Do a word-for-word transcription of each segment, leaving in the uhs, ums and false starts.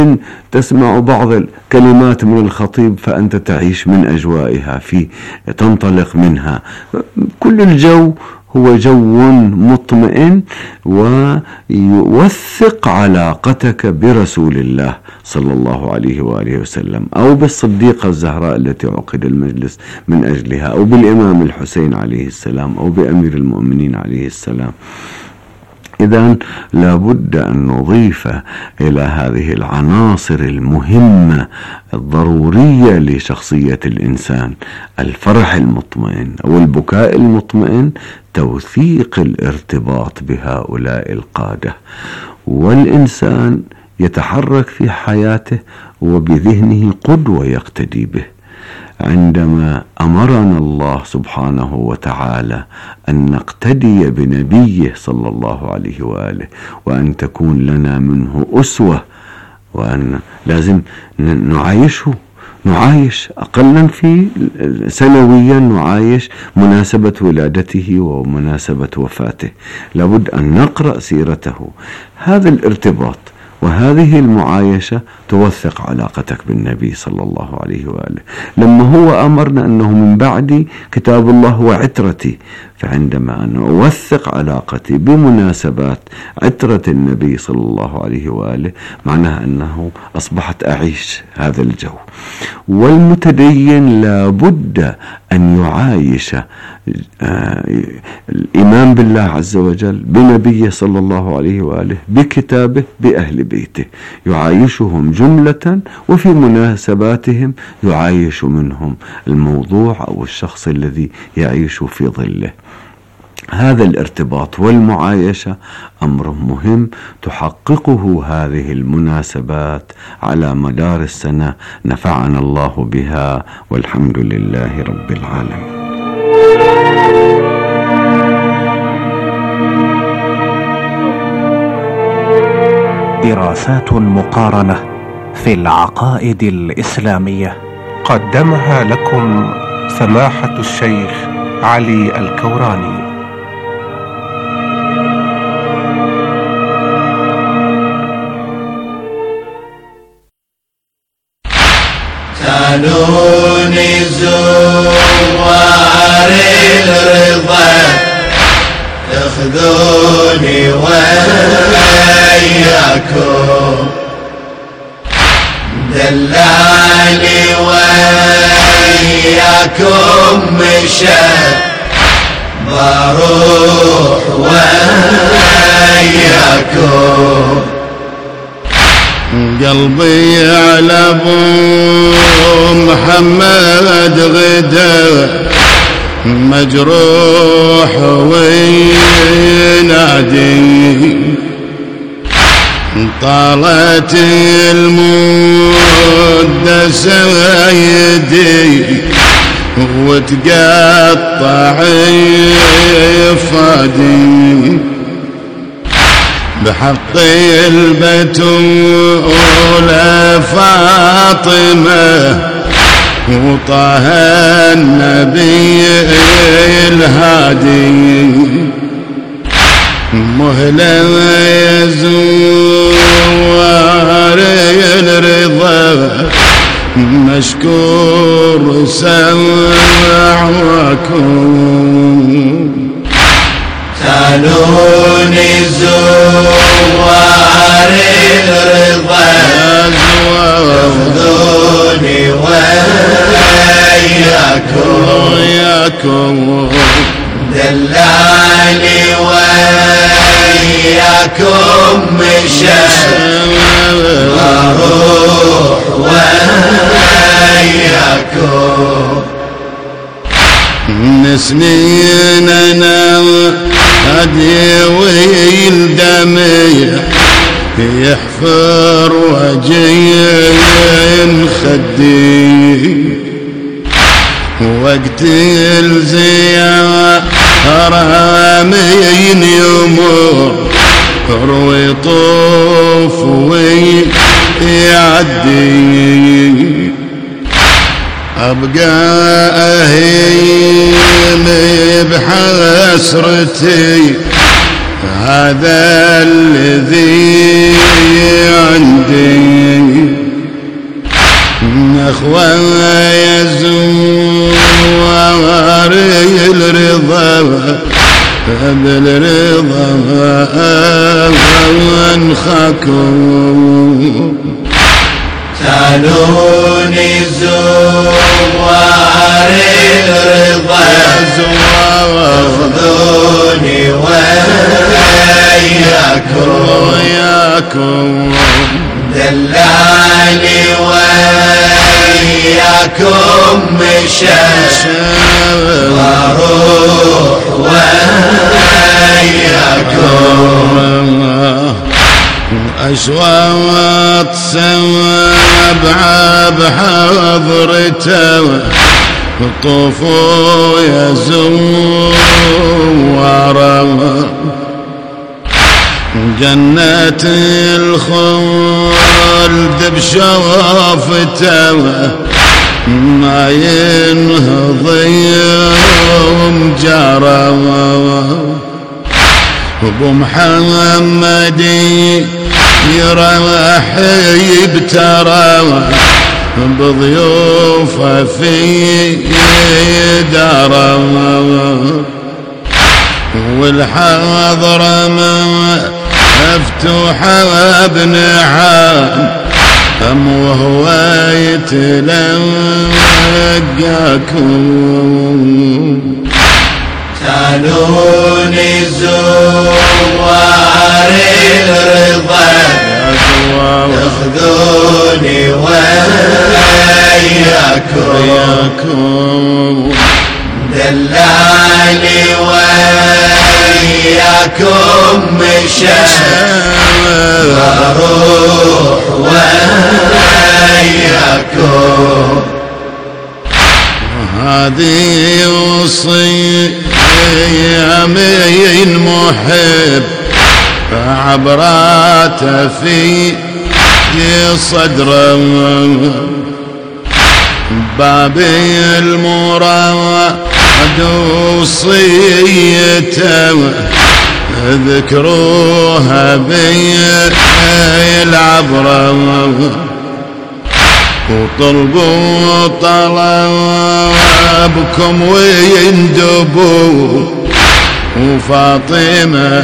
تسمع بعض الكلمات من الخطيب فأنت تعيش من أجوائها، في تنطلق منها. كل الجو هو جو مطمئن ويوثق علاقتك برسول الله صلى الله عليه وآله وسلم، أو بالصديقة الزهراء التي عقد المجلس من أجلها، أو بالإمام الحسين عليه السلام، أو بأمير المؤمنين عليه السلام. إذن لابد أن نضيف إلى هذه العناصر المهمة الضرورية لشخصية الإنسان الفرح المطمئن أو البكاء المطمئن، توثيق الارتباط بهؤلاء القادة. والإنسان يتحرك في حياته وبذهنه قدوة يقتدي به. عندما أمرنا الله سبحانه وتعالى أن نقتدي بنبيه صلى الله عليه وآله، وأن تكون لنا منه أسوة، وأن لازم نعايشه، نعايش أقلا في سنويا نعايش مناسبة ولادته ومناسبة وفاته، لابد أن نقرأ سيرته. هذا الارتباط وهذه المعايشة توثق علاقتك بالنبي صلى الله عليه وآله. لما هو أمرنا أنه من بعدي كتاب الله وعترتي، فعندما أنا أوثق علاقتي بمناسبات عترة النبي صلى الله عليه وآله، معناها أنه أصبحت أعيش هذا الجو. والمتدين لابد أن يعايش الإيمان بالله عز وجل، بنبيه صلى الله عليه وآله، بكتابه، بأهل بيته، يعايشهم جملة، وفي مناسباتهم يعايش منهم الموضوع أو الشخص الذي يعيش في ظله. هذا الارتباط والمعايشة أمر مهم تحققه هذه المناسبات على مدار السنة، نفعنا الله بها والحمد لله رب العالمين. دراسات مقارنة في العقائد الإسلامية قدمها لكم سماحة الشيخ علي الكوراني. سالوني زوار الرضا اخذوني وياكم، دلالي وياكم مشى بروح وياكم، قلبي على ابو محمد غدا مجروح وينادي، طالت المدة سيدي وتقطع فادي، بحق البتول فاطمة وطه النبي الهادي، مهلا يزور الرضا مشكور سمعكم، سالوني زوار الرضا اخذوني وياكم، دلالي وياكم مشى اروح وياكم، من سنين انا هدي والدمي يحفر وجين خدي، وقت الزيارة من يمر ويطوف ويعدي، أبقى أهيم بحسرتي هذا الذي عندي، اخويا زوار الرضا بالرضا وانخاكم سالوني زوار الرضا خذوني وياكم وياكم دلاني وياكم مشى واروح وياكم أشواط سبعة بحضرته طوفوا يا زوارا جنة الخلد بشوفته ما ينهضي يوم جرى ابو محمد يرحب ترى بضيوفه في داره والحضرة مفتوحة بنعام أم وهو يتلقاكم سالوني زوار الرضا ياخذوني وياكم دلاني وياكم مشى واروح وياكم هذه وصية من محب عبراته في صدره بابي المراد وصيته ذكروها بالعبرة وطلبوا طلبكم ويندبوا وفاطمة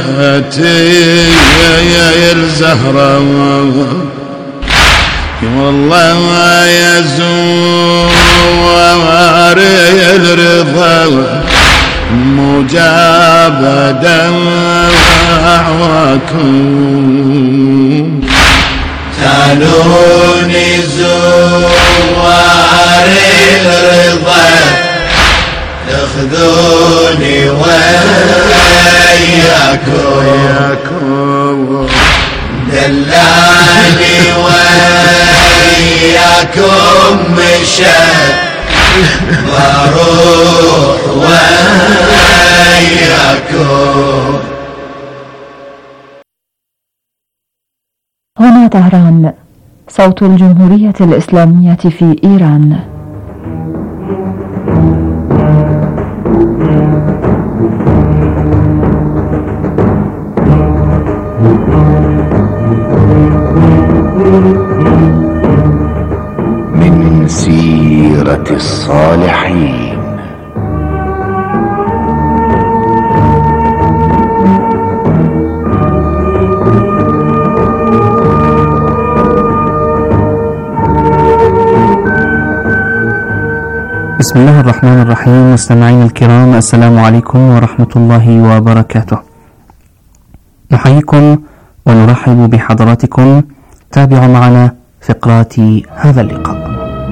يا الزهرة والله يا زوار الرضا مجابة دعواكم سالوني زوار الرضا ياخذوني وياكم دلاني وياكم مشى واروح وياكم. هنا طهران، صوت الجمهورية الإسلامية في إيران. من سيرة الصالحين. بسم الله الرحمن الرحيم. مستمعين الكرام، السلام عليكم ورحمة الله وبركاته. نحييكم ونرحب بحضراتكم. تابعوا معنا فقرات هذا اللقاء.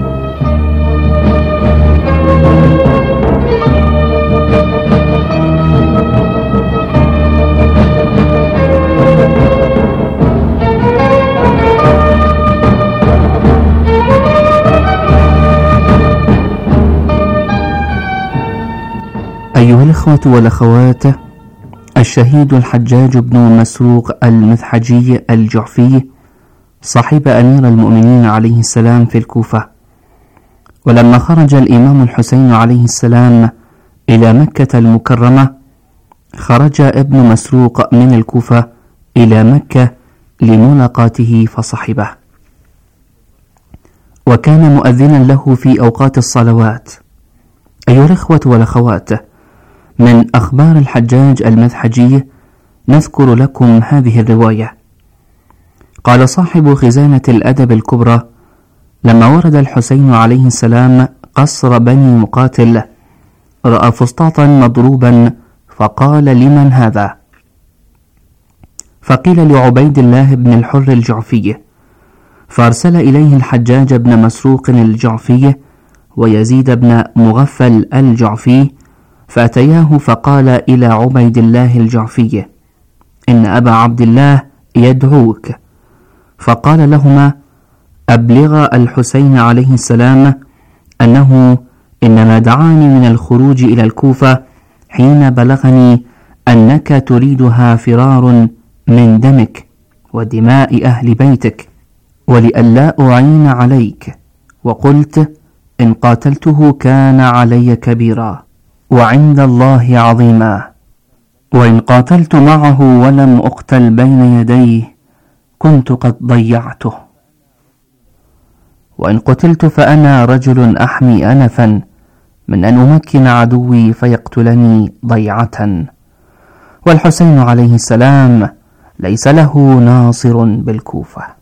أيها الإخوة والأخوات، الشهيد الحجاج بن مسروق المذحجي الجعفي صاحب أمير المؤمنين عليه السلام في الكوفة، ولما خرج الإمام الحسين عليه السلام إلى مكة المكرمة خرج ابن مسروق من الكوفة إلى مكة لملاقاته فصحبه. وكان مؤذنا له في أوقات الصلوات. أيها الإخوة والأخوات، من أخبار الحجاج المذحجي نذكر لكم هذه الرواية. قال صاحب خزانة الأدب الكبرى: لما ورد الحسين عليه السلام قصر بني مقاتل رأى فسطاطا مضروبا فقال: لمن هذا؟ فقيل: لعبيد الله بن الحر الجعفي. فأرسل إليه الحجاج بن مسروق الجعفي ويزيد بن مغفل الجعفي، فأتياه فقال إلى عبيد الله الجعفي: إن أبا عبد الله يدعوك. فقال لهما: أبلغ الحسين عليه السلام أنه إنما دعاني من الخروج إلى الكوفة حين بلغني أنك تريدها فرار من دمك ودماء أهل بيتك، ولئلا أعين عليك، وقلت: إن قاتلته كان علي كبيرا وعند الله عظيما، وإن قاتلت معه ولم أقتل بين يديه كنت قد ضيعته، وإن قتلت فأنا رجل أحمي أنفا من أن أمكن عدوي فيقتلني ضيعة، والحسين عليه السلام ليس له ناصر بالكوفة.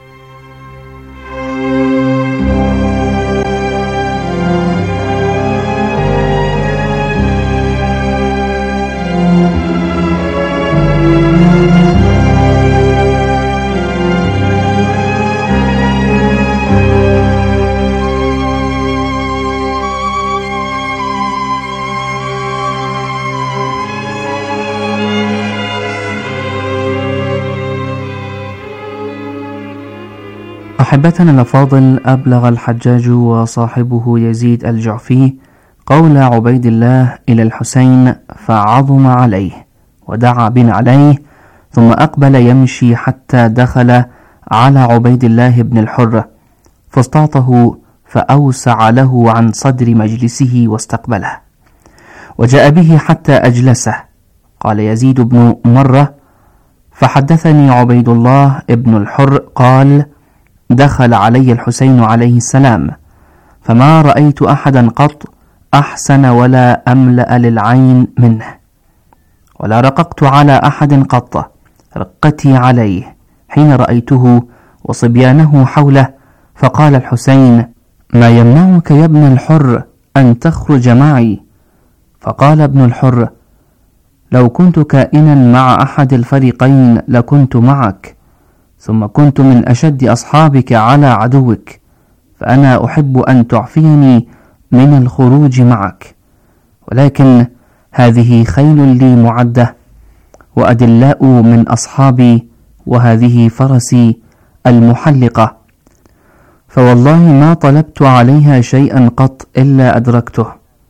أحبتنا الأفاضل، أبلغ الحجاج وصاحبه يزيد الجعفي قول عبيد الله إلى الحسين فعظم عليه ودعا بن عليه، ثم أقبل يمشي حتى دخل على عبيد الله بن الحر فاستعطه فأوسع له عن صدر مجلسه واستقبله، وجاء به حتى أجلسه. قال يزيد بن مرة: فحدثني عبيد الله بن الحر قال: دخل علي الحسين عليه السلام فما رأيت أحدا قط أحسن ولا أملأ للعين منه، ولا رققت على أحد قط رقتي عليه حين رأيته وصبيانه حوله. فقال الحسين: ما يمنعك يا ابن الحر أن تخرج معي؟ فقال ابن الحر: لو كنت كائنا مع أحد الفريقين لكنت معك، ثم كنت من أشد أصحابك على عدوك، فأنا أحب أن تعفيني من الخروج معك، ولكن هذه خيل لي معدة وأدلاء من أصحابي، وهذه فرسي المحلقة، فوالله ما طلبت عليها شيئا قط إلا أدركته،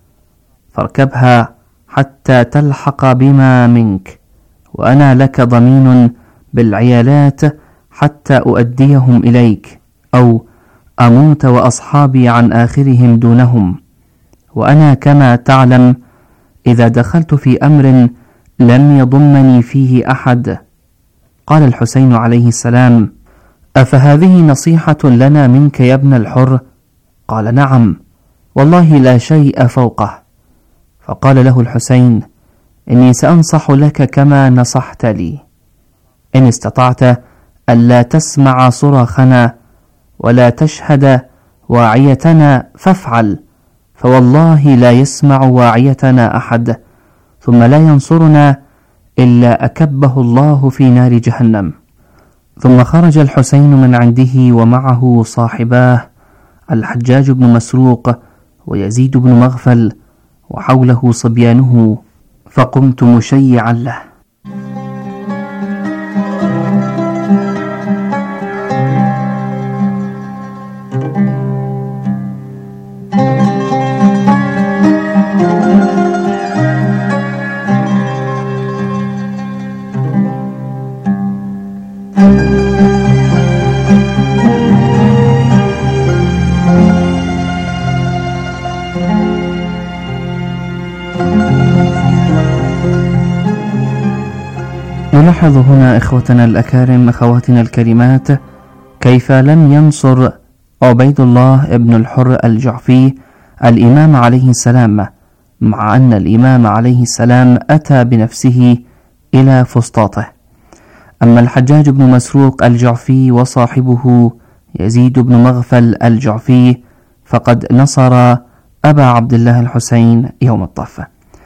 فاركبها حتى تلحق بما منك، وأنا لك ضمين بالعيالات حتى أؤديهم إليك، أو أموت وأصحابي عن آخرهم دونهم. وأنا كما تعلم إذا دخلت في أمر لم يضمني فيه أحد. قال الحسين عليه السلام: أفهذه نصيحة لنا منك يا ابن الحر؟ قال: نعم والله لا شيء فوقه. فقال له الحسين: إني سأنصح لك كما نصحت لي، إن استطعت ألا تسمع صراخنا ولا تشهد واعيتنا فافعل، فوالله لا يسمع واعيتنا أحد ثم لا ينصرنا إلا أكبه الله في نار جهنم. ثم خرج الحسين من عنده ومعه صاحباه الحجاج بن مسروق ويزيد بن مغفل وحوله صبيانه، فقمت مشيعا له. نلاحظ هنا إخوتنا الأكارم أخواتنا الكريمات كيف لم ينصر عبيد الله بن الحر الجعفي الإمام عليه السلام، مع أن الإمام عليه السلام أتى بنفسه إلى فسطاطه. أما الحجاج بن مسروق الجعفي وصاحبه يزيد بن مغفل الجعفي فقد نصر أبا عبد الله الحسين يوم الطفة.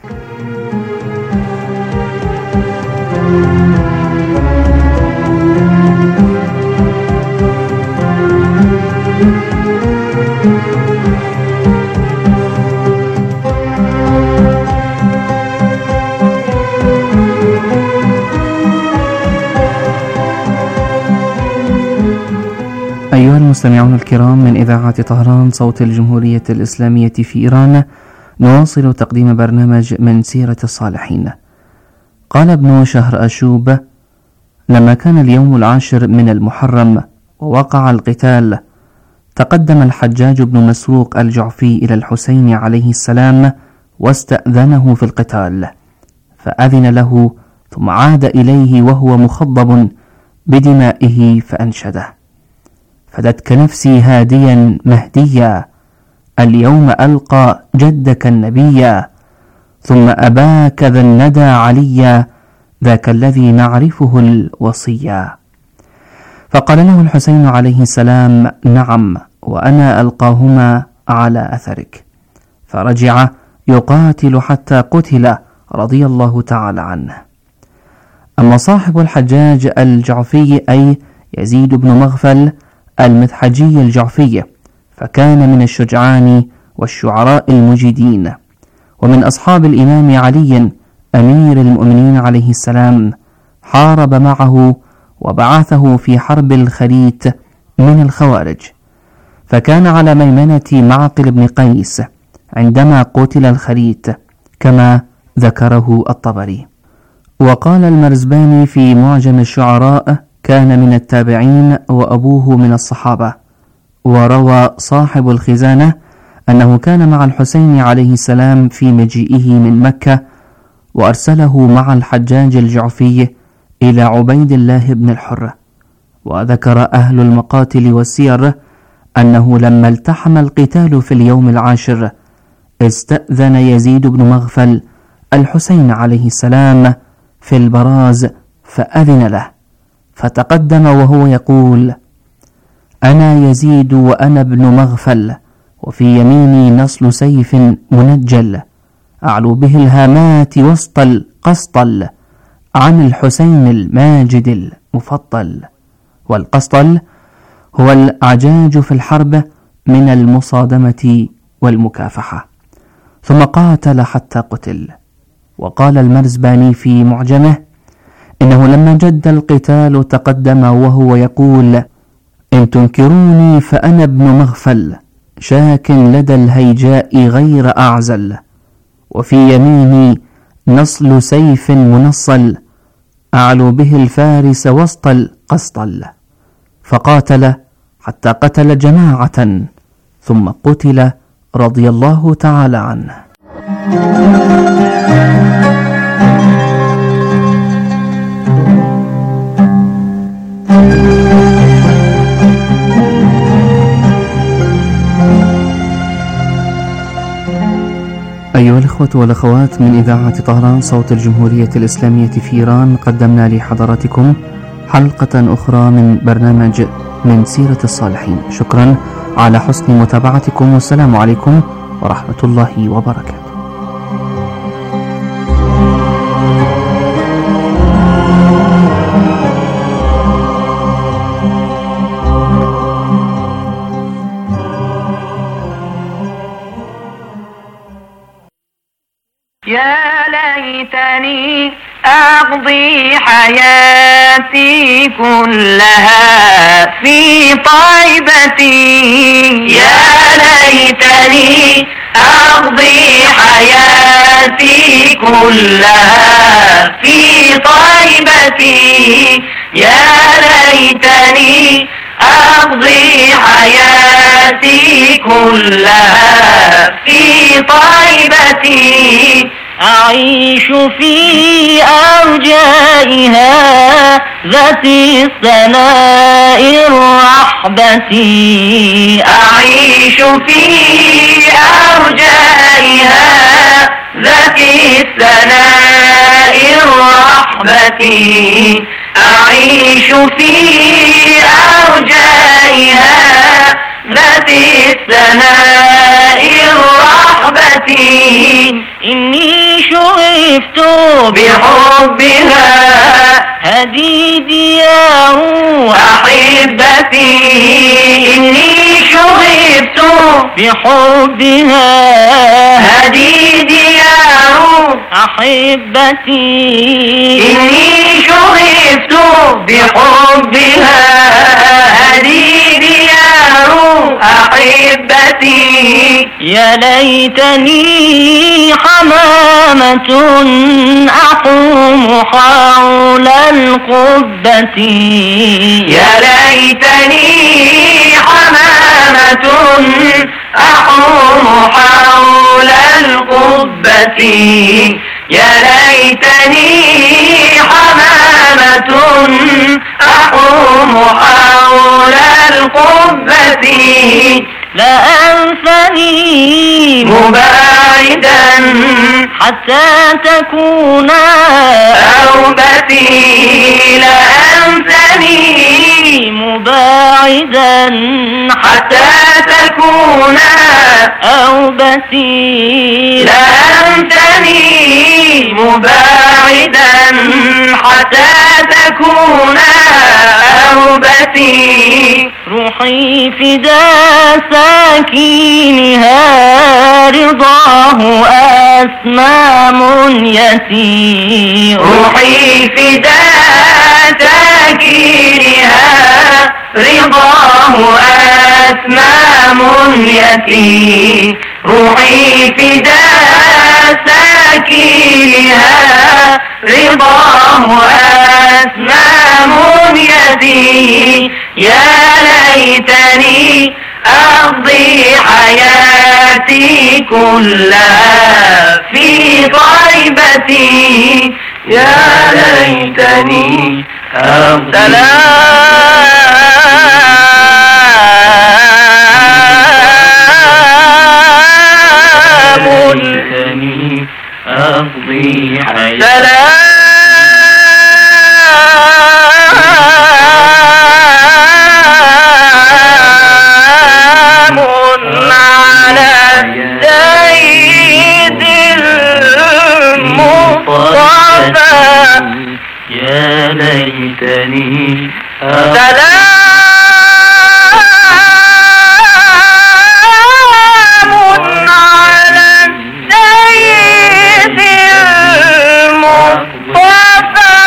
أيها المستمعون الكرام، من إذاعة طهران صوت الجمهورية الإسلامية في إيران، نواصل تقديم برنامج من سيرة الصالحين. قال ابن شهر أشوب: لما كان اليوم العاشر من المحرم ووقع القتال، تقدم الحجاج بن مسروق الجعفي إلى الحسين عليه السلام واستأذنه في القتال، فأذن له ثم عاد إليه وهو مخضب بدمائه فأنشده: فدتك نفسي هاديا مهديا، اليوم ألقى جدك النبيا، ثم أباك ذا الندى عليا، ذاك الذي نعرفه الوصيا. فقال له الحسين عليه السلام: نعم، وأنا ألقاهما على أثرك. فرجع يقاتل حتى قتل رضي الله تعالى عنه. أما صاحب الحجاج الجعفي أي يزيد بن مغفل المذحجي الجعفي فكان من الشجعان والشعراء المجيدين، ومن أصحاب الإمام علي أمير المؤمنين عليه السلام، حارب معه وبعثه في حرب الخليت من الخوارج، فكان على ميمنة معقل بن قيس عندما قتل الخليت كما ذكره الطبري. وقال المرزباني في معجم الشعراء: كان من التابعين وأبوه من الصحابة. وروى صاحب الخزانة أنه كان مع الحسين عليه السلام في مجيئه من مكة، وأرسله مع الحجاج الجعفي إلى عبيد الله بن الحر. وذكر أهل المقاتل والسير أنه لما التحم القتال في اليوم العاشر استأذن يزيد بن مغفل الحسين عليه السلام في البراز فأذن له، فتقدم وهو يقول: أنا يزيد وأنا ابن مغفل، وفي يميني نصل سيف منجل، أعلو به الهامات وسط القسطل، عن الحسين الماجد المفضل. والقسطل هو العجاج في الحرب من المصادمة والمكافحة. ثم قاتل حتى قتل. وقال المرزباني في معجمه إنه لما جد القتال تقدم وهو يقول: إن تنكروني فأنا ابن مغفل، شاك لدى الهيجاء غير أعزل، وفي يميني نصل سيف منصل، أعلو به الفارس وسط القسطل. فقاتل حتى قتل جماعة ثم قتل رضي الله تعالى عنه. أيها الإخوة والأخوات، من إذاعة طهران صوت الجمهورية الإسلامية في إيران، قدمنا لحضراتكم حلقة أخرى من برنامج من سيرة الصالحين. شكرا على حسن متابعتكم، والسلام عليكم ورحمة الله وبركاته. يا ليتني أقضي حياتي كلها في طيبتي، يا ليتني أقضي حياتي كلها في طيبتي، يا ليتني أقضي حياتي كلها في طيبتي، أعيش في أرجائها ذات الثناء الرحبة، أعيش في أرجائها ذات الثناء الرحبة، أعيش في أرجائها ذات الثناء الرحبة. إني شغفت بحبها هذه ديار أحبتي، إني شغفت بحبها هذه ديار أحبتي، إني شغفت بحبها هذه ديار أحبتي. يا ليتني حمامة أحوم حول القبة، يا ليتني حمامة أحوم حول القبة، يا ليتني حمامة أحوم حول القبة. لا أنسني مباعدا حتى تكون أوبتي، لا أنسني مباعدا حتى تكون أوبتي، لا أنسني مباعدا حتى تكون أوبتي. روحي فدا ساكينها رضاه أسمى منيتي، روحي فدا ساكينها رضاه أسمى منيتي، روحي فدا ساكينها رضاه أسمى منيتي. يا ليتني أقضي حياتي كلها في طيبتي، يا ليتني أقضي ليتني أقضي حياتي يا ليتني سلام على السيد المصطفى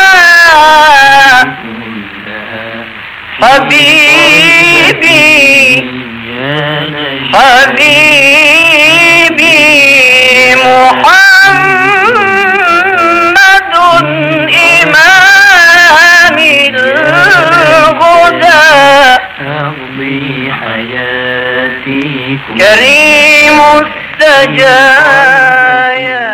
حبيبي حبيبي محمد إمام الهدى أقضي حياتي كريم السجايا.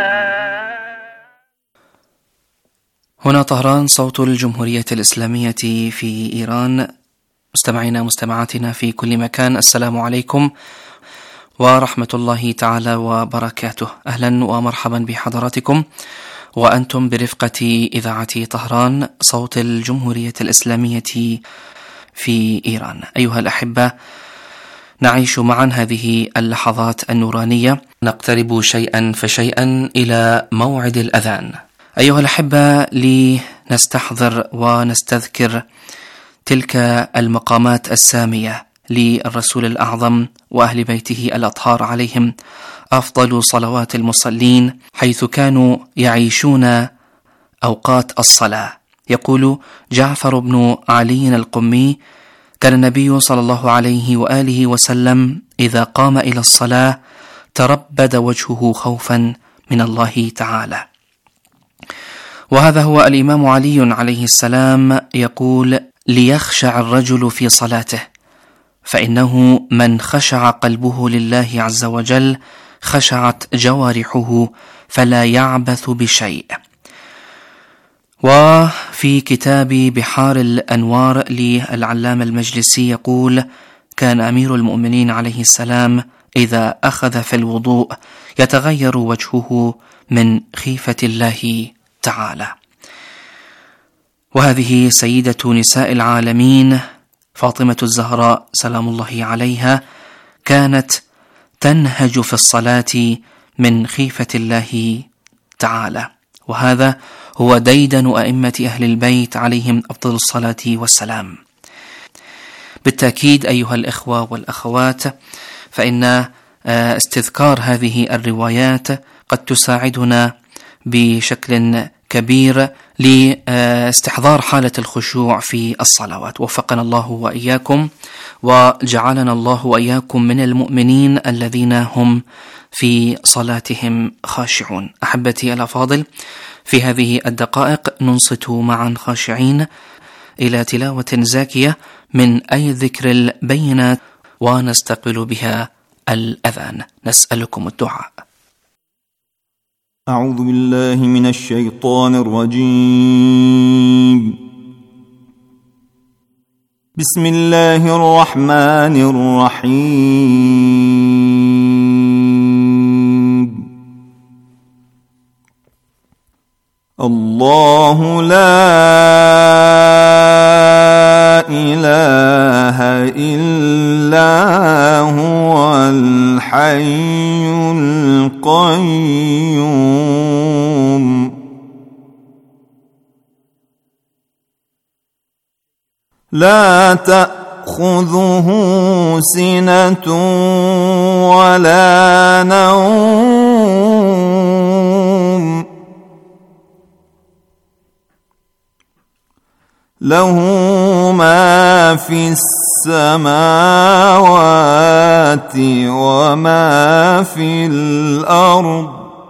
هنا طهران، صوت الجمهورية الإسلامية في إيران. مستمعينا مستمعاتنا في كل مكان، السلام عليكم ورحمة الله تعالى وبركاته. أهلا ومرحبا بحضراتكم وأنتم برفقة إذاعة طهران، صوت الجمهورية الإسلامية في إيران. أيها الأحبة، نعيش معا هذه اللحظات النورانية، نقترب شيئا فشيئا إلى موعد الأذان. أيها الأحبة، لنستحضر ونستذكر تلك المقامات السامية للرسول الأعظم وأهل بيته الأطهار عليهم أفضل صلوات المصلين، حيث كانوا يعيشون أوقات الصلاة. يقول جعفر بن علي القمي: كان النبي صلى الله عليه وآله وسلم إذا قام إلى الصلاة تربد وجهه خوفا من الله تعالى. وهذا هو الإمام علي عليه السلام يقول: ليخشع الرجل في صلاته، فإنه من خشع قلبه لله عز وجل خشعت جوارحه فلا يعبث بشيء. وفي كتاب بحار الأنوار للعلامة المجلسي يقول: كان أمير المؤمنين عليه السلام إذا أخذ في الوضوء يتغير وجهه من خيفة الله تعالى. وهذه سيدة نساء العالمين فاطمة الزهراء سلام الله عليها كانت تنهج في الصلاة من خيفة الله تعالى، وهذا هو ديدن أئمة أهل البيت عليهم أفضل الصلاة والسلام. بالتأكيد أيها الإخوة والأخوات، فإن استذكار هذه الروايات قد تساعدنا بشكل كبير لاستحضار حالة الخشوع في الصلوات. وفقنا الله وإياكم، وجعلنا الله وإياكم من المؤمنين الذين هم في صلاتهم خاشعون. أحبتي الأفاضل، في هذه الدقائق ننصت معا خاشعين إلى تلاوة زاكية من أي ذكر البينات ونستقبل بها الأذان. نسألكم الدعاء. أعوذ بالله من الشيطان الرجيم. بسم الله الرحمن الرحيم. الله لا إله إلا هو الحي القيوم لا تأخذه سنة ولا نوم له ما في السماوات وما في الأرض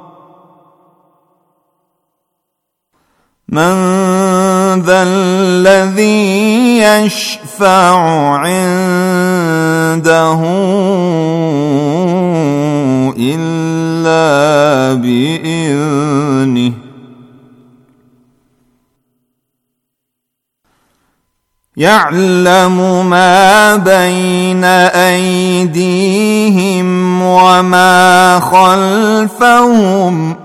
من ذا الذي يشفع عنده إلا بإذنه يعلم ما بين أيديهم وما خلفهم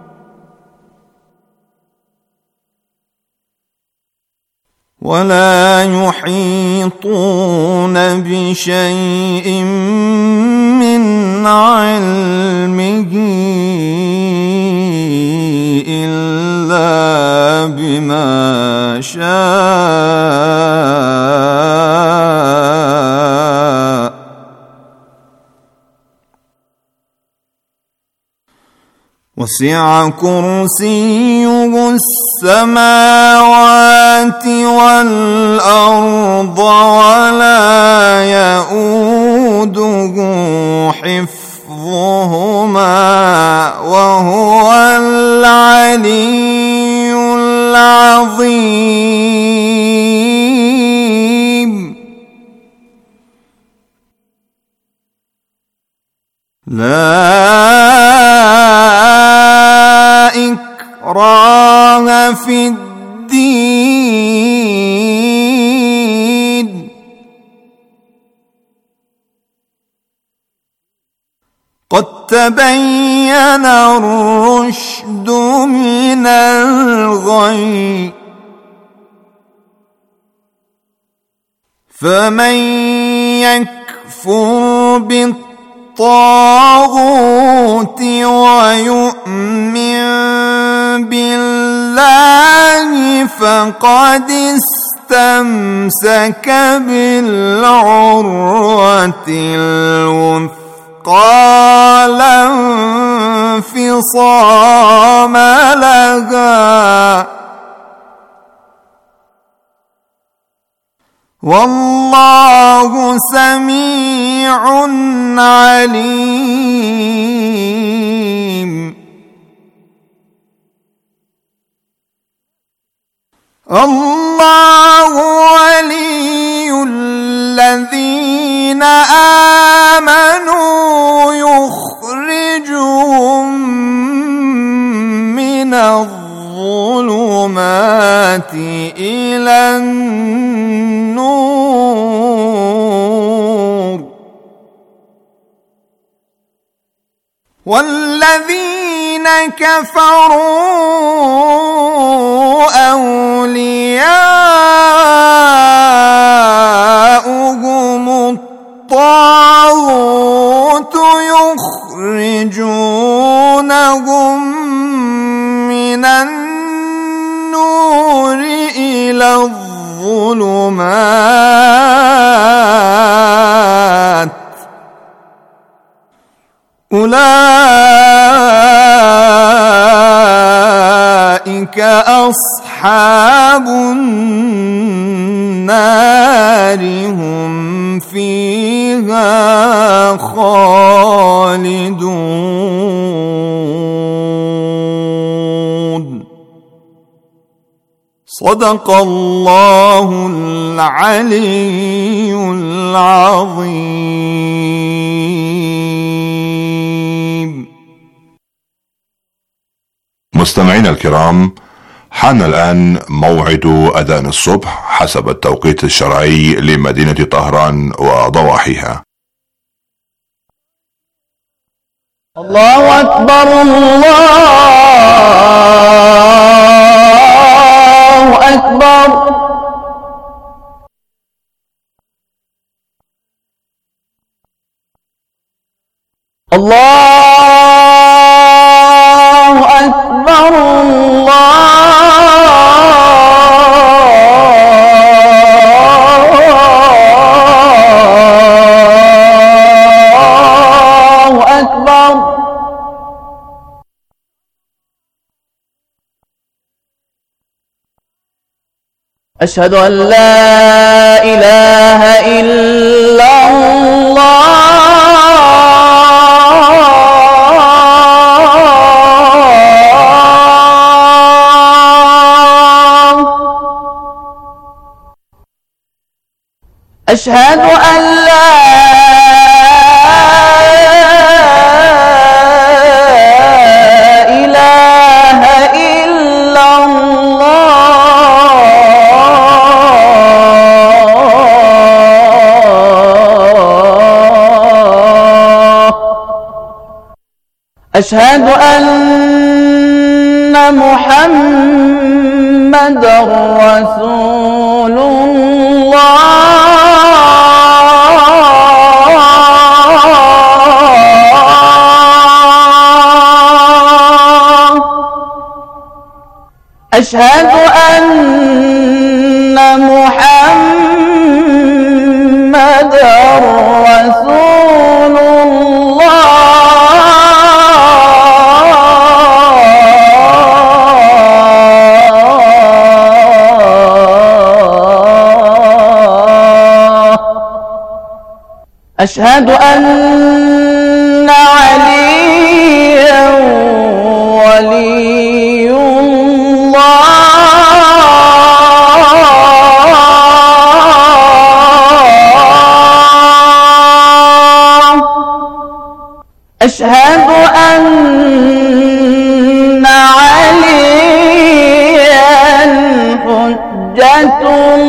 ولا يحيطون بشيء من علمه إلا بما شاء وسع كرسيه السماوات والأرض ولا يؤوده حفظهما وهو العلي العظيم لا إكراه في الدين قد تبين الرشد من الغي فمن يكفر بالطاغوت ويؤمن بالله فقد استمسك بالعروة الوثقى لا انفصام لها والله سميع عليم. الله ولي الذين آمنوا يخرجهم إلى النور والذين كفروا أولياؤهم الطاغوت يخرجونهم من النور إلى الظلمات أولئك أصحاب النار هم فيها خالدون. صدق الله العلي العظيم. مستمعينا الكرام، حان الآن موعد أذان الصبح حسب التوقيت الشرعي لمدينة طهران وضواحيها. الله أكبر الله أكبر. الله أكبر الله أكبر. أشهد أن لا إله إلا الله. أشهد أن لا إله إلا الله. أشهد أن محمدًا رسول الله. أشهد أن محمدًا رسول الله. أشهد أن عليا ولي أشهد أن عليا حجة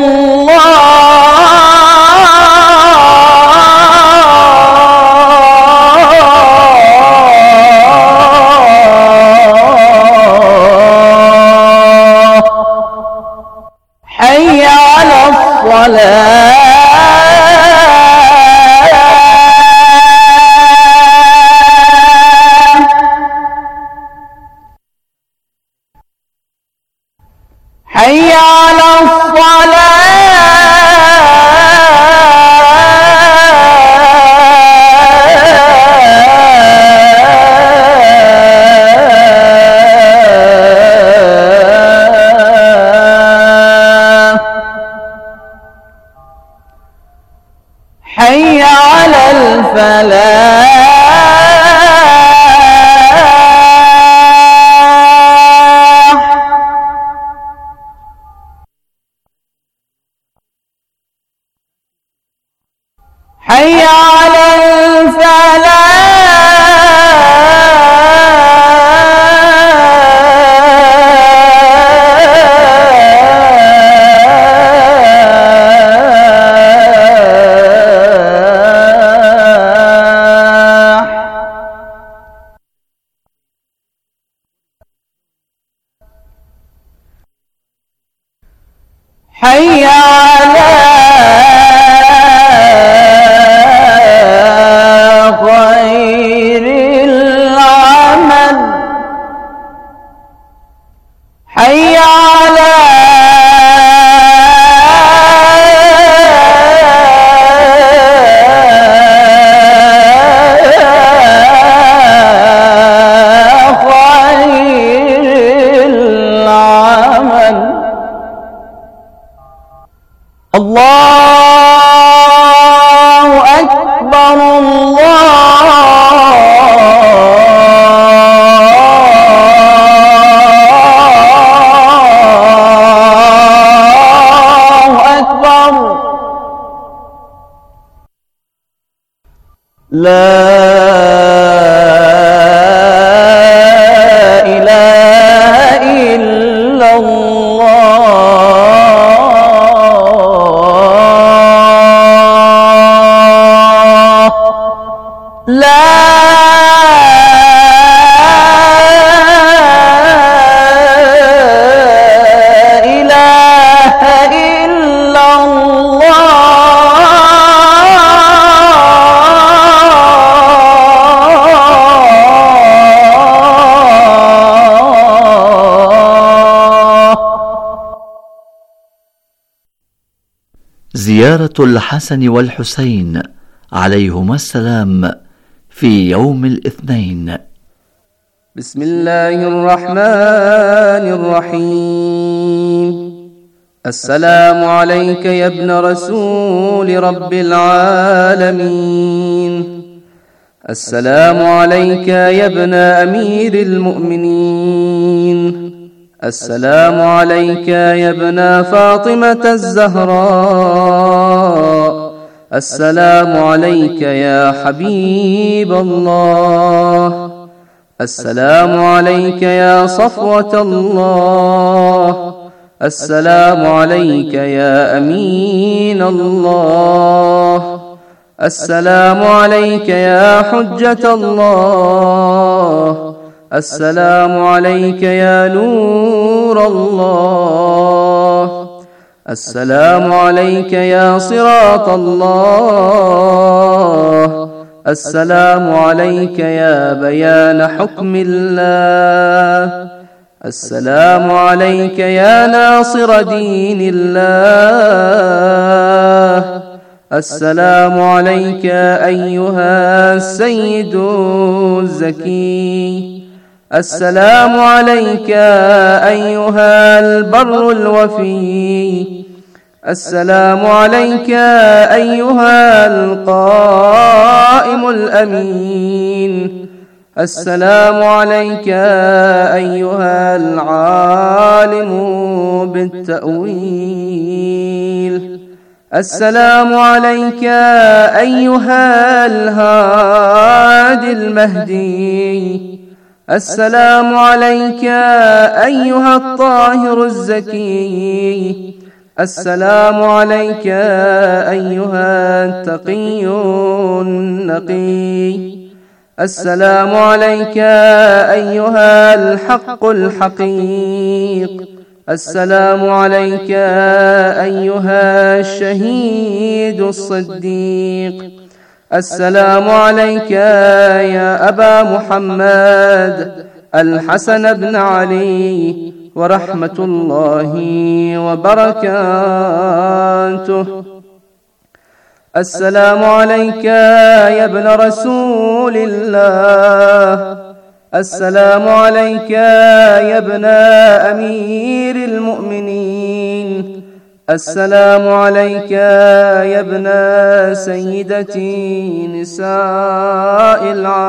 الله. حي على الصلاة. حي على الصلاة. حي على الفلاح. حي على الفلاح. حي على خير العمل حي على الله أكبر الله أكبر لا إله إلا الله لا إله إلا الله. زيارة الحسن والحسين عليهما السلام في يوم الاثنين. بسم الله الرحمن الرحيم. السلام عليك يا ابن رسول رب العالمين. السلام عليك يا ابن أمير المؤمنين. السلام عليك يا ابن فاطمة الزهراء. السلام عليك يا حبيب الله. السلام عليك يا صفوة الله. السلام عليك يا أمين الله. السلام عليك يا حجة الله. السلام عليك يا نور الله. السلام عليك يا صراط الله. السلام عليك يا بيان حكم الله. السلام عليك يا ناصر دين الله. السلام عليك أيها السيد الزكي. السلام عليك أيها البر الوفي. السلام عليك أيها القائم الأمين. السلام عليك أيها العالم بالتأويل. السلام عليك أيها الهادي المهدي. السلام عليك أيها الطاهر الزكي. السلام عليك أيها التقي النقي. السلام عليك أيها الحق الحقيق. السلام عليك أيها الشهيد الصديق. السلام عليك يا أبا محمد الحسن بن علي ورحمة الله وبركاته. السلام عليك يا ابن رسول الله. السلام عليك يا ابن أمير المؤمنين. السلام عليك يا ابن سيدتي نساء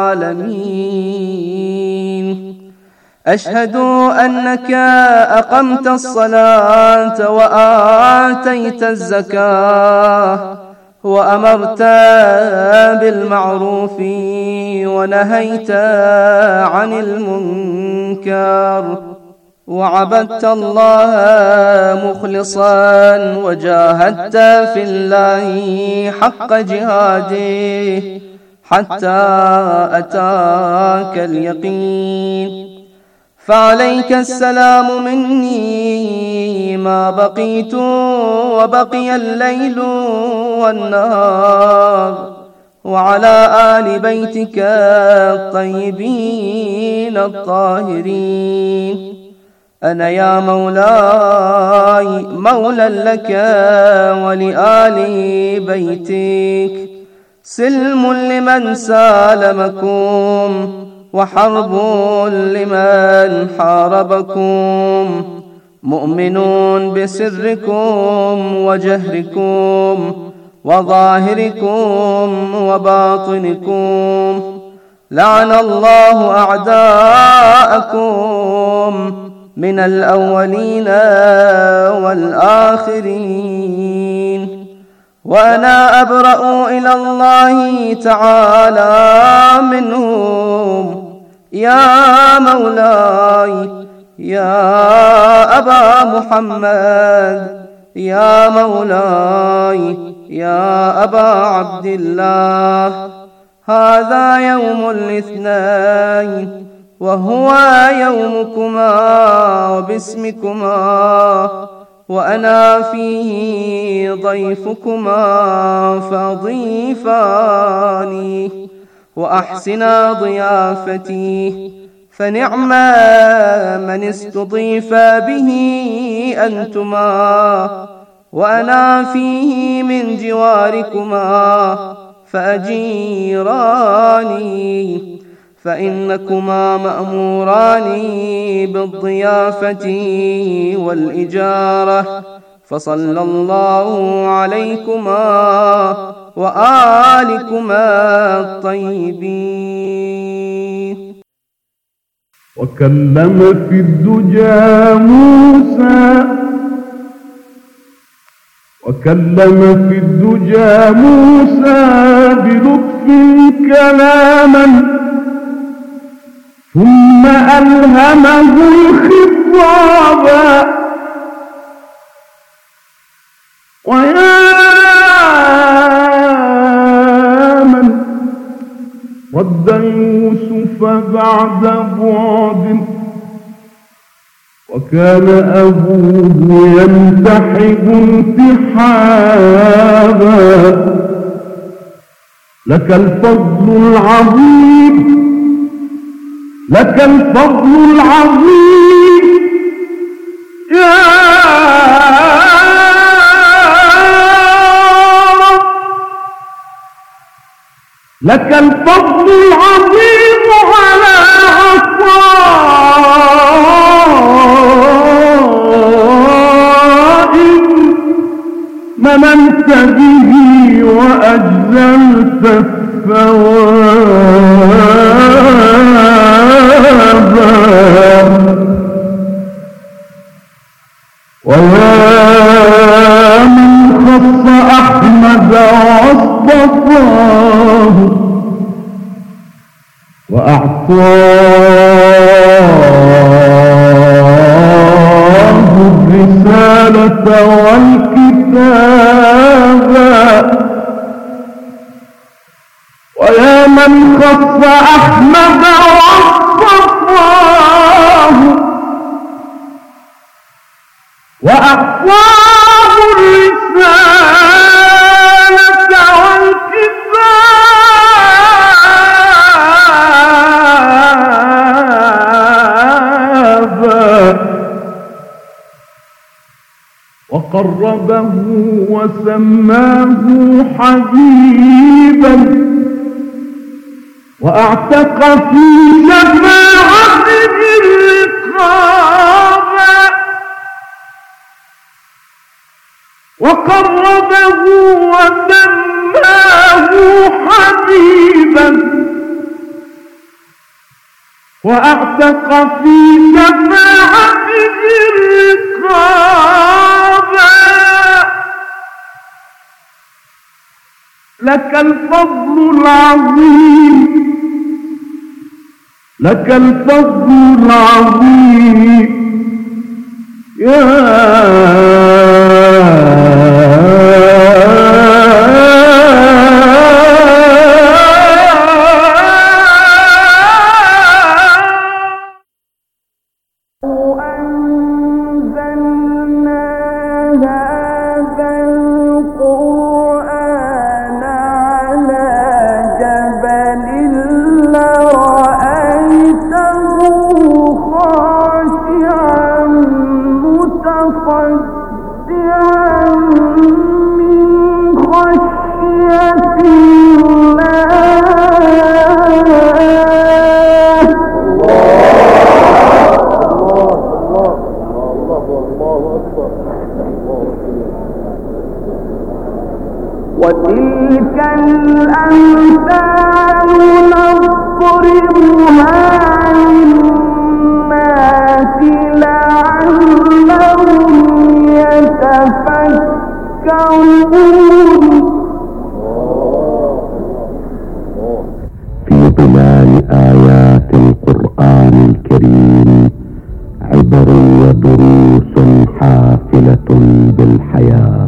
العالمين. أشهد أنك أقمت الصلاة وآتيت الزكاة وأمرت بالمعروف ونهيت عن المنكر وعبدت الله مخلصا وجاهدت في الله حق جهاده حتى أتاك اليقين. فعليك السلام مني ما بقيت وبقي الليل والنهار، وعلى آل بيتك الطيبين الطاهرين. أنا يا مولاي مولى لك ولآل بيتك، سلم لمن سالمكم وحرب لمن حاربكم، مؤمنون بسركم وجهركم وظاهركم وباطنكم. لعن الله أعداءكم من الأولين والآخرين، وأنا أبرأ إلى الله تعالى منهم. يا مولاي يا أبا محمد، يا مولاي يا أبا عبد الله، هذا يوم الاثنين وهو يومكما وباسمكما، وأنا فيه ضيفكما فضيفاني، وأحسنا ضيافتي، فنعم من استضيف به أنتما، وأنا فيه من جواركما فأجيراني، فإنكما مأموران بالضيافة والإجارة، فصلى الله عليكما وآلكما الطيبين. وكلم في الدجى موسى وكلم في الدجى موسى بلطف كلاما، ثم ألهمه الخطاب. ويا من رد يوسف بعد بعد، وكان أبوه يمتحب انتحابا، لك الفضل العظيم لك الفضل العظيم يا رب، لك الفضل العظيم على عطاء مننت به وأجزلت الثواب. ويا من خص أحمد واصطفاه وأعطاه الرسالة والكتاب. ويا من خص أحمد واصطفاه وأعطاه الرسالة والكتاب، وقربه وسماه حبيبا، وأعتق في شفاعته الرقاب، وقربه وسماه حبيبا، وأعتق في شفاعته الرقاب. لك الفضل العظيم لك الفضل العظيم يا وتلك الأمثال نضربها للناس لعلهم يتفكرون. في ظلال آيات القرآن الكريم عبر ودروس حافلة بالحياة.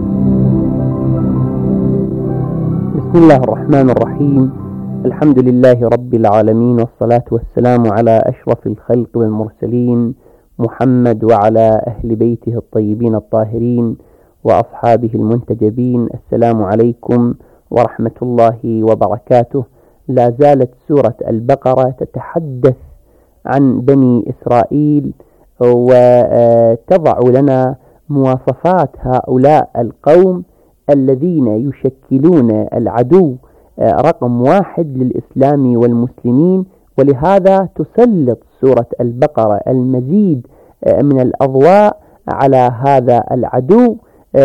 بسم الله الرحمن الرحيم. الحمد لله رب العالمين، والصلاة والسلام على أشرف الخلق والمرسلين محمد وعلى أهل بيته الطيبين الطاهرين وأصحابه المنتجبين. السلام عليكم ورحمة الله وبركاته. لا زالت سورة البقرة تتحدث عن بني إسرائيل وتضع لنا مواصفات هؤلاء القوم الذين يشكلون العدو رقم واحد للإسلام والمسلمين، ولهذا تسلط سورة البقرة المزيد من الأضواء على هذا العدو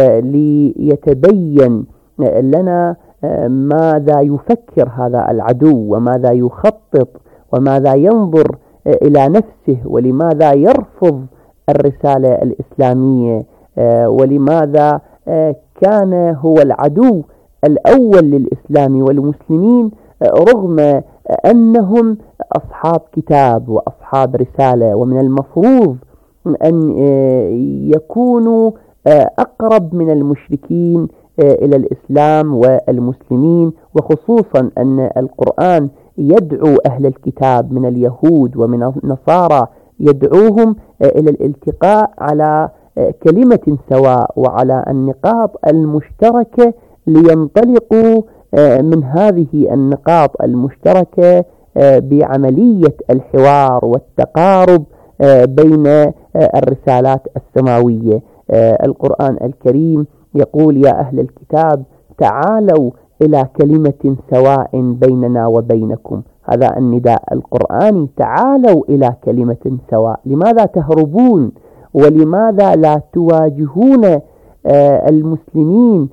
ليتبين لنا ماذا يفكر هذا العدو وماذا يخطط وماذا ينظر إلى نفسه، ولماذا يرفض الرسالة الإسلامية، ولماذا كان هو العدو الأول للإسلام والمسلمين رغم أنهم أصحاب كتاب وأصحاب رسالة، ومن المفروض أن يكونوا أقرب من المشركين إلى الإسلام والمسلمين، وخصوصا أن القرآن يدعو أهل الكتاب من اليهود ومن النصارى يدعوهم إلى الالتقاء على كلمة سواء وعلى النقاط المشتركة لينطلقوا من هذه النقاط المشتركة بعملية الحوار والتقارب بين الرسالات السماوية. القرآن الكريم يقول: يا أهل الكتاب تعالوا إلى كلمة سواء بيننا وبينكم. هذا النداء القرآني، تعالوا إلى كلمة سواء. لماذا تهربون؟ ولماذا لا تواجهون المسلمين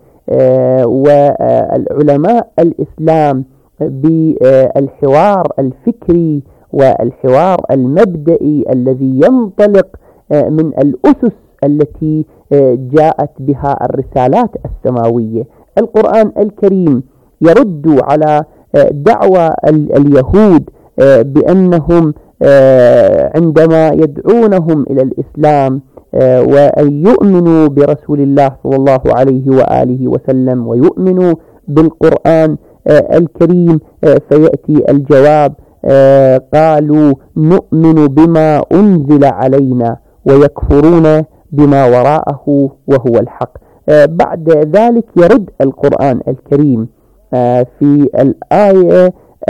والعلماء الإسلام بالحوار الفكري والحوار المبدئي الذي ينطلق من الأسس التي جاءت بها الرسالات السماوية؟ القرآن الكريم يرد على دعوى اليهود بأنهم عندما يدعونهم إلى الإسلام وأن يؤمنوا برسول الله صلى الله عليه وآله وسلم ويؤمنوا بالقرآن الكريم، فيأتي الجواب: قالوا نؤمن بما أنزل علينا ويكفرون بما وراءه وهو الحق. بعد ذلك يرد القرآن الكريم في الآية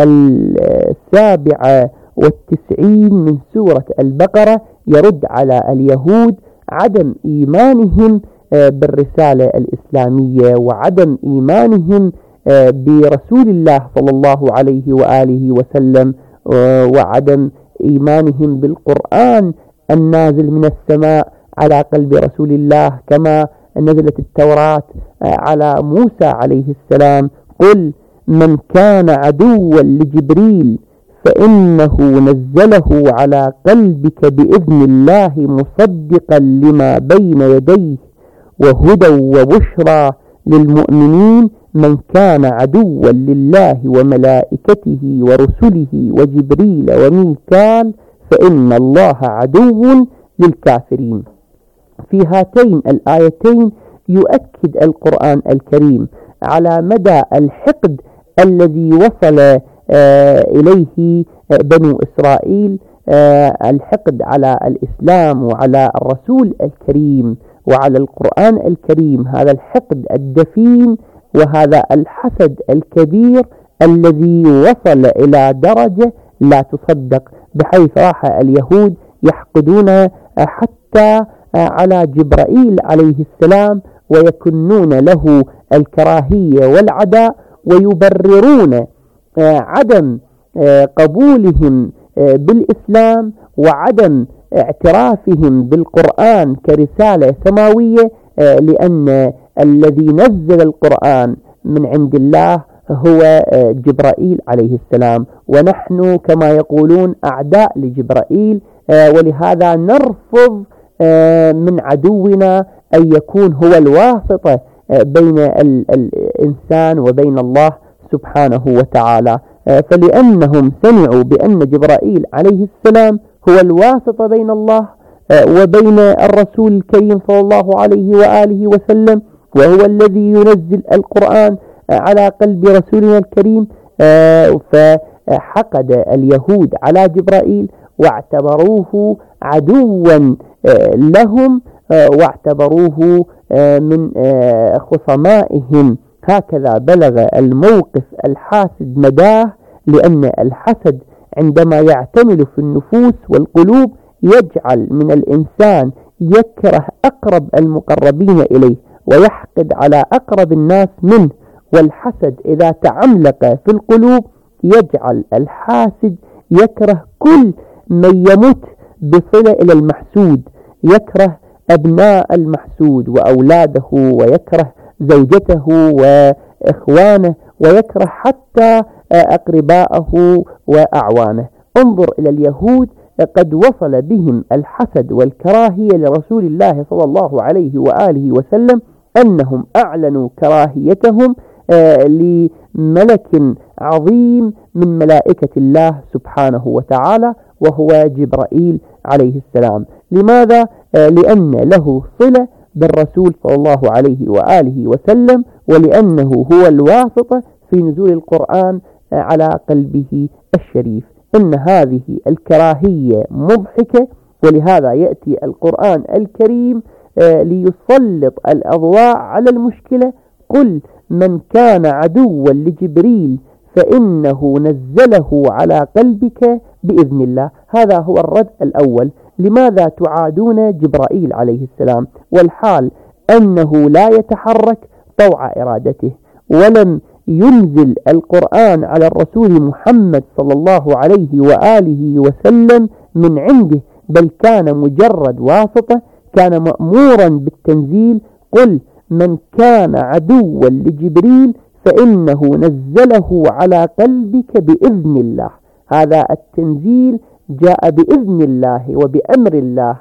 السابعة والتسعين من سورة البقرة، يرد على اليهود عدم إيمانهم بالرسالة الإسلامية وعدم إيمانهم برسول الله صلى الله عليه وآله وسلم وعدم إيمانهم بالقرآن النازل من السماء على قلب رسول الله كما نزلت التوراة على موسى عليه السلام. قل من كان عدوا لجبريل فإنه نزله على قلبك بإذن الله مصدقا لما بين يديه وهدى وبشرى للمؤمنين من كان عدوا لله وملائكته ورسله وجبريل وميكال فإن الله عدو للكافرين. في هاتين الآيتين يؤكد القرآن الكريم على مدى الحقد الذي وصل آه إليه آه بنو إسرائيل، آه الحقد على الإسلام وعلى الرسول الكريم وعلى القرآن الكريم. هذا الحقد الدفين وهذا الحسد الكبير الذي وصل إلى درجة لا تصدق، بحيث راح اليهود يحقدون حتى على جبرائيل عليه السلام ويكنون له الكراهية والعداء، ويبررون عدم قبولهم بالإسلام وعدم اعترافهم بالقرآن كرسالة سماوية، لأن الذي نزل القرآن من عند الله هو جبرائيل عليه السلام، ونحن كما يقولون أعداء لجبرائيل، ولهذا نرفض من عدونا أن يكون هو الواسطة بين الإنسان وبين الله سبحانه وتعالى. فلأنهم سمعوا بأن جبرائيل عليه السلام هو الواسطة بين الله وبين الرسول الكريم صلى الله عليه وآله وسلم، وهو الذي ينزل القرآن على قلب رسولنا الكريم، فحقد اليهود على جبرائيل واعتبروه عدوا لهم واعتبروه من خصمائهم. هكذا بلغ الموقف الحاسد مداه، لأن الحسد عندما يعتمل في النفوس والقلوب يجعل من الإنسان يكره أقرب المقربين إليه ويحقد على أقرب الناس منه. والحسد إذا تعملق في القلوب يجعل الحاسد يكره كل من يمت بصلة إلى المحسود، يكره أبناء المحسود وأولاده، ويكره زوجته وإخوانه، ويكره حتى أقرباءه وأعوانه. انظر إلى اليهود، قد وصل بهم الحسد والكراهية لرسول الله صلى الله عليه وآله وسلم أنهم أعلنوا كراهيتهم لملك عظيم من ملائكة الله سبحانه وتعالى، وهو جبرائيل عليه السلام. لماذا؟ لأن له صلة بالرسول صلى الله عليه وآله وسلم، ولأنه هو الواسطة في نزول القرآن على قلبه الشريف. إن هذه الكراهية مضحكة، ولهذا يأتي القرآن الكريم ليسلط الأضواء على المشكلة. قل من كان عدوا لجبريل فإنه نزله على قلبك بإذن الله. هذا هو الرد الأول. لماذا تعادون جبرائيل عليه السلام والحال أنه لا يتحرك طوع إرادته، ولم ينزل القرآن على الرسول محمد صلى الله عليه وآله وسلم من عنده، بل كان مجرد واسطة، كان مأمورا بالتنزيل. قل من كان عدوا لجبريل فإنه نزله على قلبك بإذن الله. هذا التنزيل جاء بإذن الله وبأمر الله،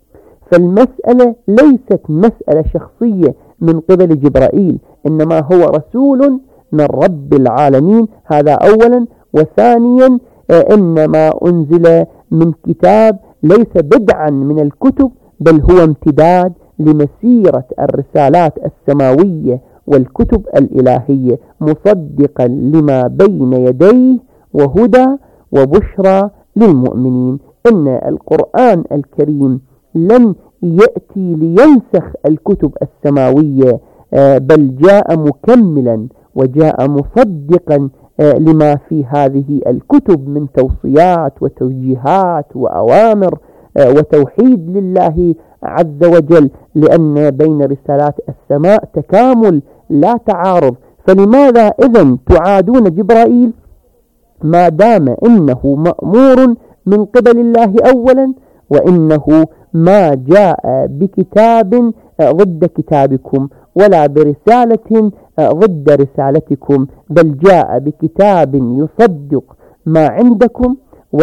فالمسألة ليست مسألة شخصية من قبل جبرائيل، إنما هو رسول من رب العالمين. هذا أولا. وثانيا إنما أنزل من كتاب ليس بدعا من الكتب، بل هو امتداد لمسيرة الرسالات السماوية والكتب الإلهية، مصدقا لما بين يديه وهدى وبشرى للمؤمنين. إن القرآن الكريم لم يأتي لينسخ الكتب السماوية، بل جاء مكملا وجاء مصدقا لما في هذه الكتب من توصيات وتوجيهات وأوامر وتوحيد لله عز وجل، لأن بين رسالات السماء تكامل لا تعارض. فلماذا إذن تعادون جبرائيل ما دام إنه مأمور من قبل الله أولا، وإنه ما جاء بكتاب ضد كتابكم ولا برسالة ضد رسالتكم، بل جاء بكتاب يصدق ما عندكم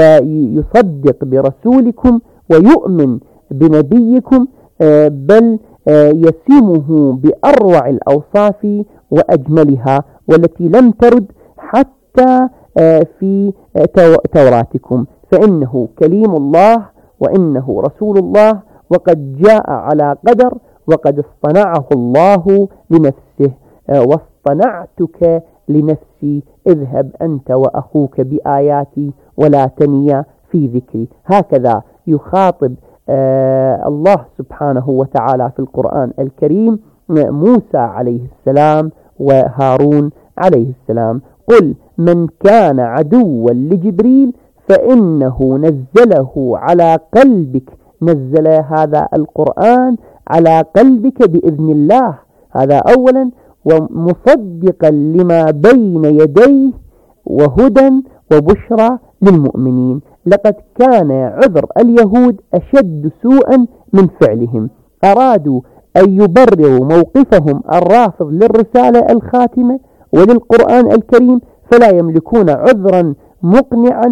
ويصدق برسولكم ويؤمن بنبيكم، بل يسمه بأروع الأوصاف وأجملها، والتي لم ترد حتى في توراتكم. فإنه كليم الله وإنه رسول الله، وقد جاء على قدر، وقد اصطنعه الله لنفسه. واصطنعتك لنفسي، اذهب أنت وأخوك بآياتي ولا تنيا في ذكري. هكذا يخاطب الله سبحانه وتعالى في القرآن الكريم موسى عليه السلام وهارون عليه السلام. قل من كان عدوا لجبريل فإنه نزله على قلبك، نزل هذا القرآن على قلبك بإذن الله. هذا أولا. ومصدقا لما بين يديه وهدى وبشرى للمؤمنين. لقد كان عذر اليهود أشد سوءا من فعلهم. أرادوا أن يبرروا موقفهم الرافض للرسالة الخاتمة وللقرآن الكريم فلا يملكون عذرا مقنعا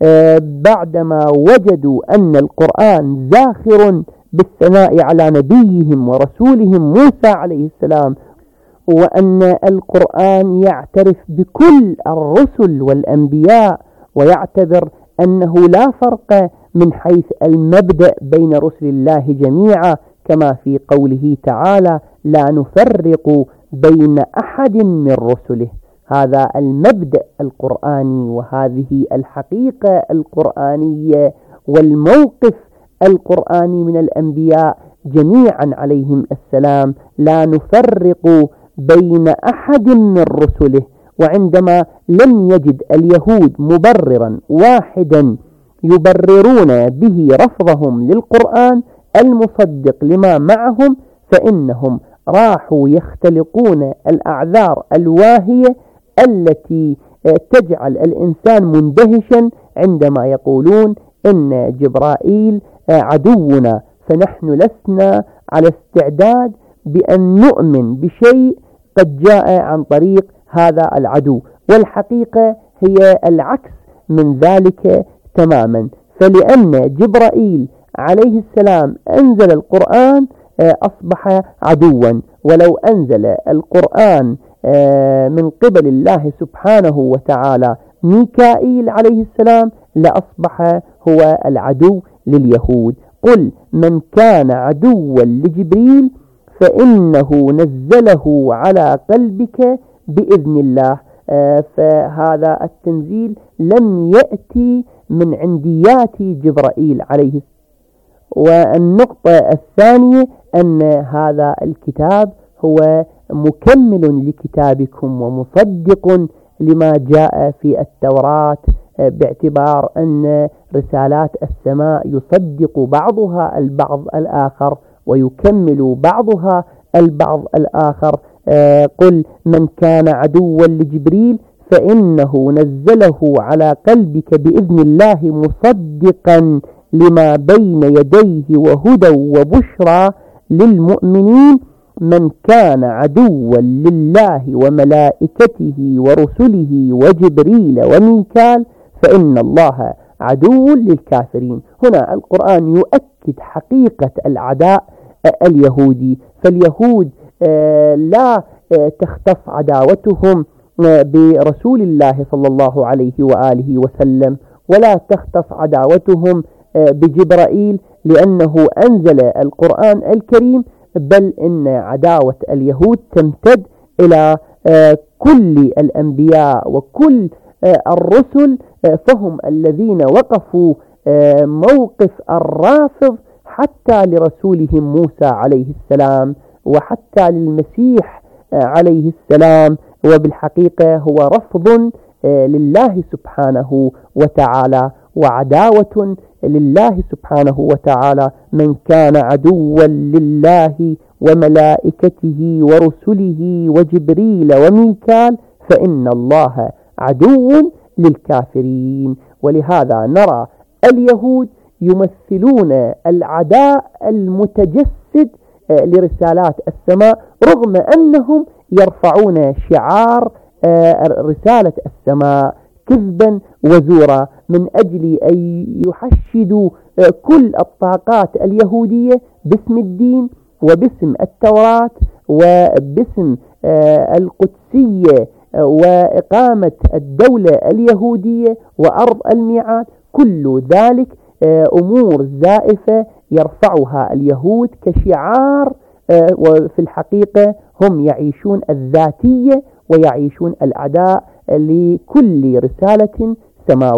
بعدما وجدوا أن القرآن زاخر بالثناء على نبيهم ورسولهم موسى عليه السلام، وأن القرآن يعترف بكل الرسل والأنبياء ويعتبر أنه لا فرق من حيث المبدأ بين رسل الله جميعا، كما في قوله تعالى: لا نفرق بين أحد من رسله. هذا المبدأ القرآني وهذه الحقيقة القرآنية والموقف القرآني من الأنبياء جميعا عليهم السلام، لا نفرق بين أحد من رسله. وعندما لم يجد اليهود مبررا واحدا يبررون به رفضهم للقرآن المصدق لما معهم، فإنهم راحوا يختلقون الأعذار الواهية التي تجعل الإنسان مندهشا عندما يقولون إن جبرائيل عدونا، فنحن لسنا على استعداد بأن نؤمن بشيء قد جاء عن طريق هذا العدو. والحقيقة هي العكس من ذلك تماما، فلأن جبرائيل عليه السلام أنزل القرآن أصبح عدوا، ولو أنزل القرآن من قبل الله سبحانه وتعالى ميكائيل عليه السلام لأصبح هو العدو لليهود. قل من كان عدوا لجبريل فإنه نزله على قلبك بإذن الله. فهذا التنزيل لم يأتي من عنديات جبرائيل عليه السلام. والنقطة الثانية أن هذا الكتاب هو مكمل لكتابكم ومصدق لما جاء في التوراة، باعتبار أن رسالات السماء يصدق بعضها البعض الآخر ويكمل بعضها البعض الآخر. قل من كان عدوا لجبريل فإنه نزله على قلبك بإذن الله مصدقا لما بين يديه وهدى وبشرى للمؤمنين. من كان عدوا لله وملائكته ورسله وجبريل وميكال فإن الله عدو للكافرين. هنا القرآن يؤكد حقيقة العداء اليهودي، فاليهود لا تختص عداوتهم برسول الله صلى الله عليه وآله وسلم، ولا تختص عداوتهم بجبرائيل لأنه أنزل القرآن الكريم، بل إن عداوة اليهود تمتد إلى كل الأنبياء وكل الرسل، فهم الذين وقفوا موقف الرافض حتى لرسولهم موسى عليه السلام وحتى للمسيح عليه السلام. وبالحقيقة هو رفض لله سبحانه وتعالى وعداوة لله سبحانه وتعالى. من كان عدوا لله وملائكته ورسله وجبريل وميكال فإن الله عدو للكافرين. ولهذا نرى اليهود يمثلون العداء المتجسد لرسالات السماء، رغم أنهم يرفعون شعار رسالة السماء كذبا وزورا من أجل أن يحشدوا كل الطاقات اليهودية باسم الدين وباسم التوراة وباسم القدسية وإقامة الدولة اليهودية وأرض الميعاد. كل ذلك أمور زائفة يرفعها اليهود كشعار، وفي الحقيقة هم يعيشون الذاتية ويعيشون الأعداء لكل رسالة سماوية.